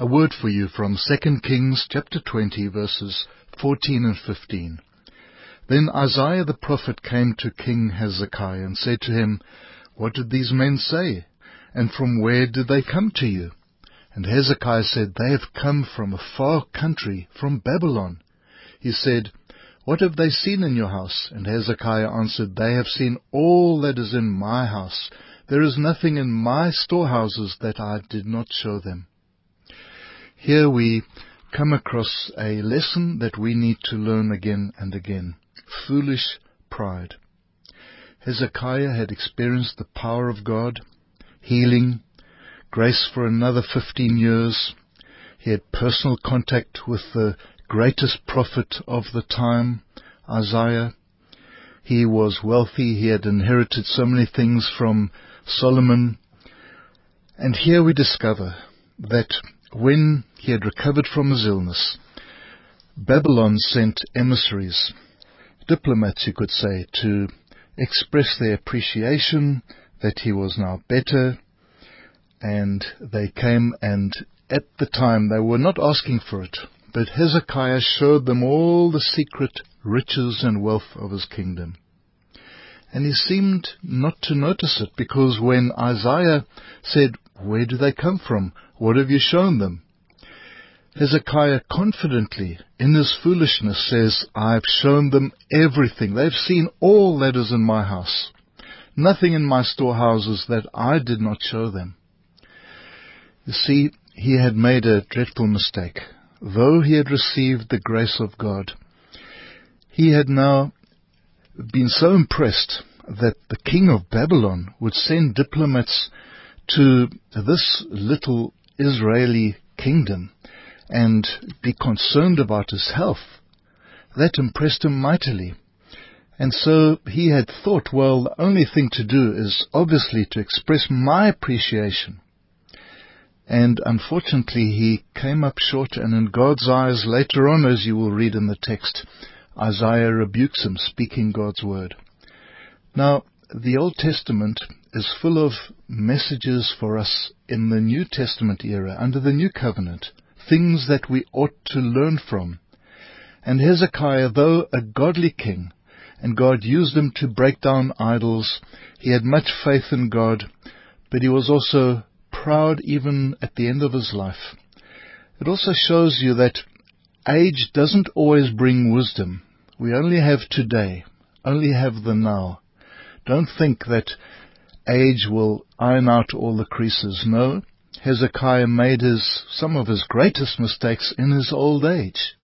A word for you from 2 Kings chapter 20 verses 14 and 15. Then Isaiah the prophet came to King Hezekiah and said to him, "What did these men say? And from where did they come to you?" And Hezekiah said, "They have come from a far country, from Babylon." He said, "What have they seen in your house?" And Hezekiah answered, "They have seen all that is in my house. There is nothing in my storehouses that I did not show them." Here we come across a lesson that we need to learn again and again. Foolish pride. Hezekiah had experienced the power of God, healing, grace for another 15 years. He had personal contact with the greatest prophet of the time, Isaiah. He was wealthy. He had inherited so many things from Solomon. And here we discover that when he had recovered from his illness, Babylon sent emissaries, diplomats you could say, to express their appreciation that he was now better. And they came, and at the time they were not asking for it, but Hezekiah showed them all the secret riches and wealth of his kingdom. And he seemed not to notice it, because when Isaiah said, "Where do they come from? What have you shown them?" Hezekiah confidently, in his foolishness, says, "I've shown them everything. They've seen all that is in my house. Nothing in my storehouses that I did not show them." You see, he had made a dreadful mistake. Though he had received the grace of God, he had now been so impressed that the king of Babylon would send diplomats to this little Israeli kingdom and be concerned about his health. That impressed him mightily. And so he had thought, well, the only thing to do is obviously to express my appreciation. And unfortunately he came up short, and in God's eyes, later on, as you will read in the text, Isaiah rebukes him, speaking God's word. Now, the Old Testament is full of messages for us in the New Testament era, under the New Covenant, things that we ought to learn from. And Hezekiah, though a godly king, and God used him to break down idols, he had much faith in God, but he was also proud even at the end of his life. It also shows you that age doesn't always bring wisdom. We only have today, only have the now. Don't think that age will iron out all the creases. No, Hezekiah made some of his greatest mistakes in his old age.